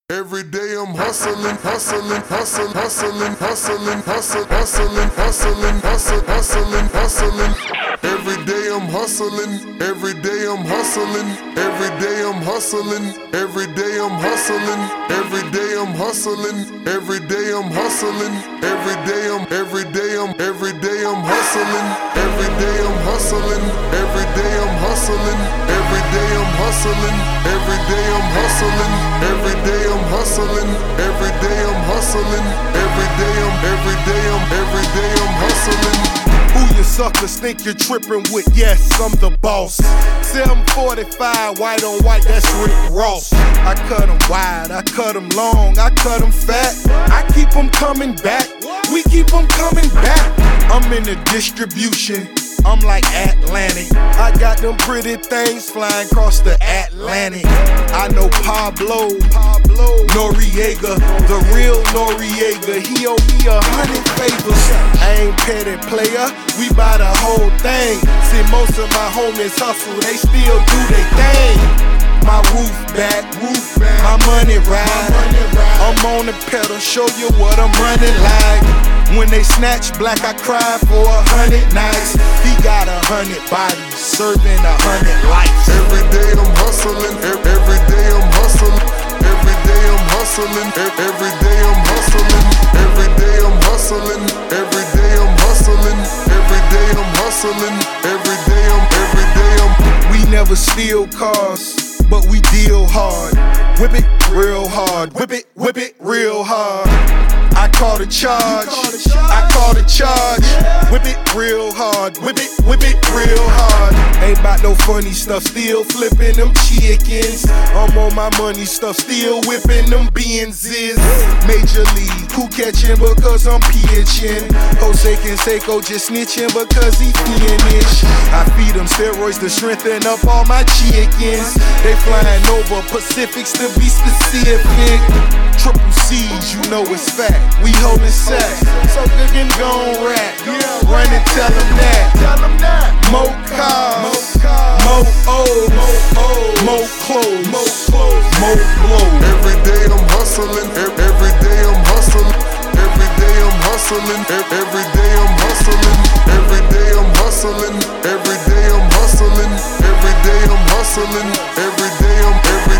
Every day I'm hustling, hustling, hustling, hustling, hustling, hustling, hustling, hustling, hustling, hustling, hustling. Every day I'm hustling, every day I'm hustling, every day I'm hustling, every day I'm hustling, every day I'm hustling, every day I'm hustling, every day I'm every day I'm hustling, every day I'm hustling, every day I'm hustling, every day I'm hustling, every day I'm hustling, every day I'm hustling, every day I'm hustling, every day I'm hustling. Who you suckers think you're tripping with? Yes, I'm the boss. 745, white on white, that's Rick Ross. I cut them wide, I cut them long, I cut them fat. I keep them coming back, we keep them coming back. I'm in the distribution, I'm like Atlantic. I got them pretty things flying across the Atlantic. I know Pablo Noriega, the real Noriega. He owe me 100 favors. I ain't petty player, we buy the whole thing. See, most of my homies hustle, they still do their thing. My roof back, my money ride. I'm on the pedal, show you what I'm running like. When they snatch black, I cry for 100 nights. He got 100 bodies, serving 100 lives. Every day I'm hustling, every day I'm hustling, every day I'm hustling, every day I'm hustling, every day I'm hustling, every day I'm hustling, every day I'm hustling, every day I'm. We never steal cars, but we deal hard. Whip it real hard, whip it real hard. I call the charge, I call the charge. Whip it real hard, whip it real hard. Ain't about no funny stuff, still flipping them chickens. I'm on my money stuff, still whipping them Benzes. Major League, who catching because I'm pitching? Jose Canseco just snitching because he finish. I feed them steroids to strengthen up all my chickens. They flying over Pacifics to be specific. Triple C's, you know it's fact. We holding sacks, so good and gon' rap. Run and tell them that. More cars, more O's, more clothes, more blows. Every day I'm hustling, every day I'm hustling, every day I'm hustling, every day I'm hustling, every day I'm hustling, every day I'm hustling, every day I'm hustling, every day I'm.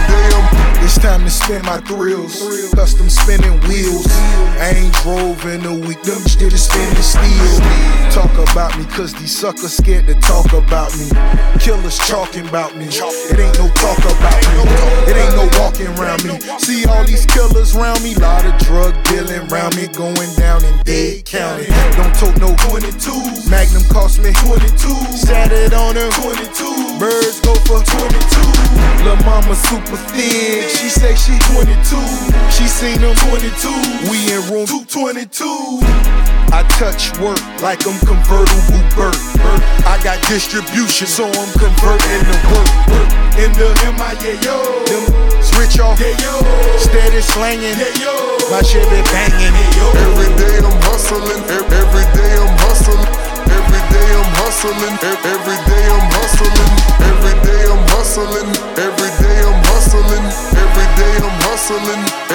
It's time to spin my thrills, custom spinning wheels. I ain't drove in a week, them did a spinning steel. Talk about me, cause these suckers scared to talk about me. Killers talking about me, it ain't no talk about me. It ain't no walking around me. See all these killers around me, lot of drug dealing around me, going down in Dade County. Don't tote no 22s, Magnum cost me 22. Sat it on her 22, birds go for 22. Lil' mama super thin, she say she 22. She seen them 22, we in room 222. I touch work like I'm convertible Burt. I got distribution, so I'm converting the work. In the MIA, yo, them switch off, yeah, yo. Steady slanging, yeah, yo. My shit be banging, yeah, yo. Every day I'm hustling, every day I'm hustling, every day I'm hustling, every day I'm hustling, every day I'm hustling, every day I'm hustling, every day I'm hustling.